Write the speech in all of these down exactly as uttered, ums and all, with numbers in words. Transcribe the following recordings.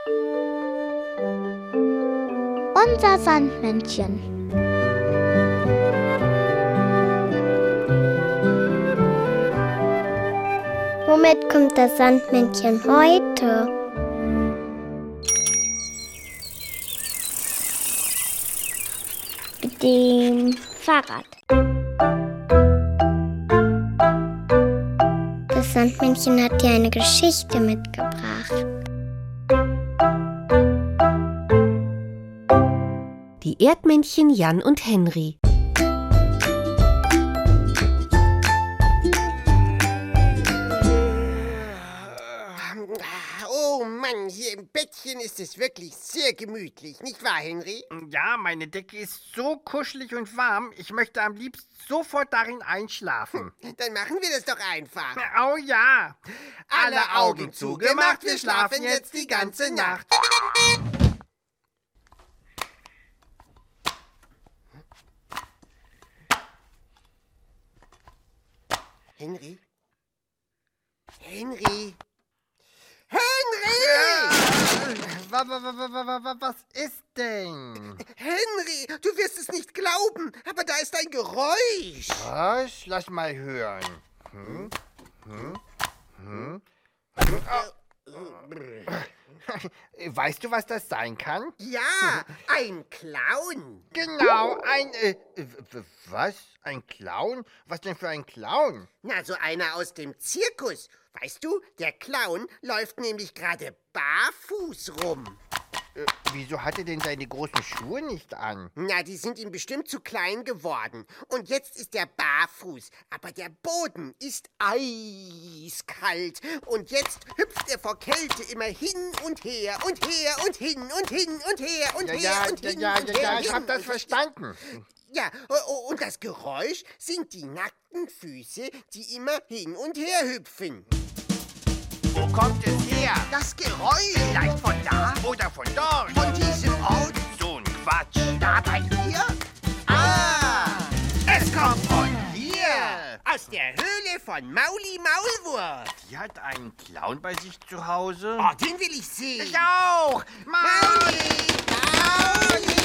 Unser Sandmännchen. Womit kommt das Sandmännchen heute? Mit dem Fahrrad. Das Sandmännchen hat dir eine Geschichte mitgebracht. Die Erdmännchen Jan und Henry. Oh Mann, hier im Bettchen ist es wirklich sehr gemütlich, nicht wahr, Henry? Ja, meine Decke ist so kuschelig und warm, ich möchte am liebsten sofort darin einschlafen. Dann machen wir das doch einfach. Oh ja. Alle Augen zugemacht, wir schlafen jetzt die ganze Nacht. Henry? Henry? Henry! Was ist denn? Henry, du wirst es nicht glauben, aber da ist ein Geräusch. Was? Lass mal hören. Hm? Hm? Hm? Weißt du, was das sein kann? Ja, ein Clown. Genau, ein... Äh, was? Ein Clown? Was denn für ein Clown? Na, so einer aus dem Zirkus. Weißt du, der Clown läuft nämlich gerade barfuß rum. Äh, wieso hat er denn seine großen Schuhe nicht an? Na, die sind ihm bestimmt zu klein geworden. Und jetzt ist er barfuß. Aber der Boden ist eiskalt. Und jetzt hüpft er vor Kälte immer hin und her und her und hin und hin und her und Ja, her ja, und ja, hin ja, und ja, her. ja, ich hin hab das und- verstanden. Ja, o- und das Geräusch sind die nackten Füße, die immer hin und her hüpfen. Wo kommt es her? Das Geräusch vielleicht von da, Oder von dort? von diesem Ort, So ein Quatsch. da bei dir. Ah, es kommt von hier, aus der Höhle von Mauli Maulwurf. Die hat einen Clown bei sich zu Hause? Oh, den will ich sehen. Ich auch! Mauli, Mauli.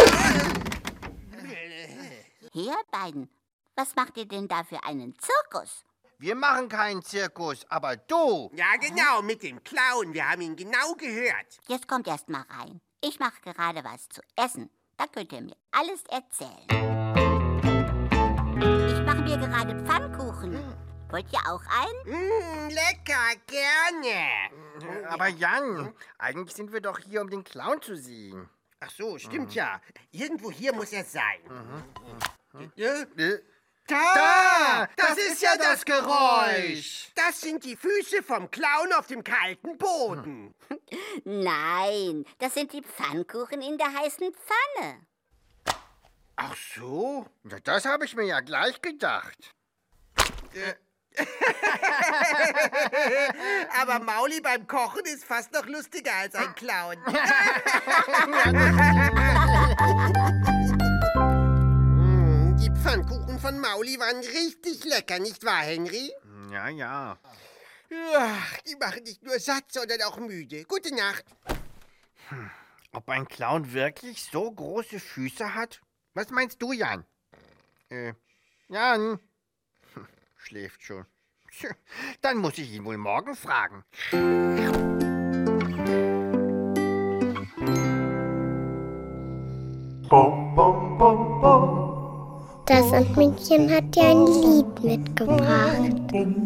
Ihr beiden, was macht ihr denn da für einen Zirkus? Wir machen keinen Zirkus, aber du! Ja, genau, mit dem Clown. Wir haben ihn genau gehört. Jetzt kommt erst mal rein. Ich mache gerade was zu essen. Da könnt ihr mir alles erzählen. Ich mache mir gerade Pfannkuchen. Wollt ihr auch einen? Mm, lecker, gerne. Aber Jan, eigentlich sind wir doch hier, um den Clown zu sehen. Ach so, stimmt ja. Irgendwo hier muss er sein. Äh, Äh, Da! Das ist ja das Geräusch! Das sind die Füße vom Clown auf dem kalten Boden. Nein, das sind die Pfannkuchen in der heißen Pfanne. Ach so? Na, das habe ich mir ja gleich gedacht. Aber Mauli beim Kochen ist fast noch lustiger als ein Clown. Mm, Die Pfannkuchen von Mauli waren richtig lecker, nicht wahr, Henry? Ja, ja. Ach, die machen nicht nur satt, sondern auch müde. Gute Nacht. Ob ein Clown wirklich so große Füße hat? Was meinst du, Jan? Äh, Jan? Hm, schläft schon. Tja, dann muss ich ihn wohl morgen fragen. Das Sandmännchen hat dir ein Lied mitgebracht.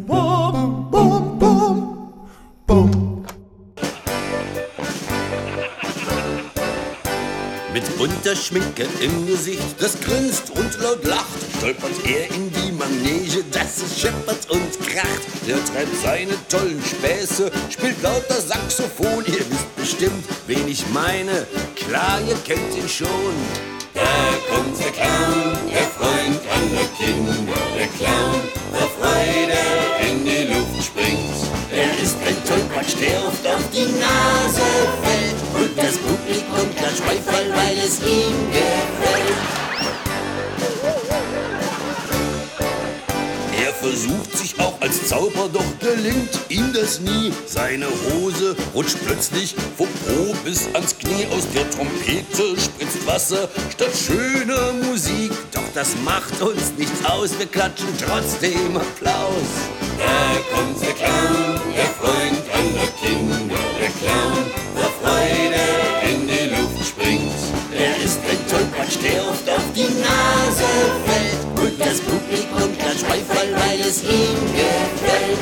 Mit bunter Schminke im Gesicht, das grinst und laut lacht, stolpert er in die Manege, dass es scheppert und kracht. Er treibt seine tollen Späße, spielt lauter Saxophon. Ihr wisst bestimmt, wen ich meine. Klar, ihr kennt ihn schon. Da kommt der Clown, der Freund aller Kinder. Der Clown, vor Freude in die Luft springt. Er ist ein Tollpatsch, der oft auf die Nase fällt. Und das Publikum klatscht Beifall, weil es ihm gefällt. Er versucht sich auch als Zauber, doch gelingt ihm das nie. Seine Hose rutscht plötzlich vom Po bis ans Knie. Aus der Trompete spritzt Wasser statt schöner Musik. Doch das macht uns nichts aus, wir klatschen trotzdem Applaus. Da kommt der Clown, der Freund aller Kinder. Der Clown, vor Freude in die Luft springt. Er ist ein Tollpatsch, der oft auf die Nase fällt. Und das Publikum klatscht Beifall, weil es ihm gefällt.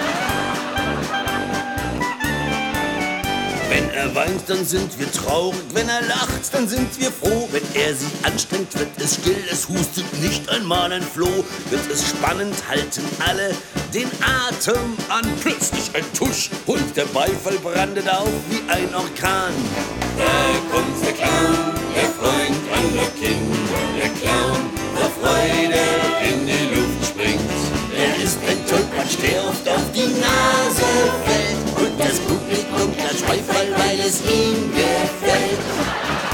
Wenn er weint, dann sind wir traurig. Wenn er lacht, dann sind wir froh. Wenn er sich anstrengt, wird es still. Es hustet nicht einmal ein Floh. Wird es spannend, halten alle den Atem an. Plötzlich ein Tusch und der Beifall brandet auf wie ein Orkan. Da kommt der Clown, der Freund aller Kinder. Der Clown, vor Freude in die Luft springt. Er ist ein Tollpatsch, der oft auf die Nase fällt. Und das Publikum klatscht Beifall, weil es ihm gefällt.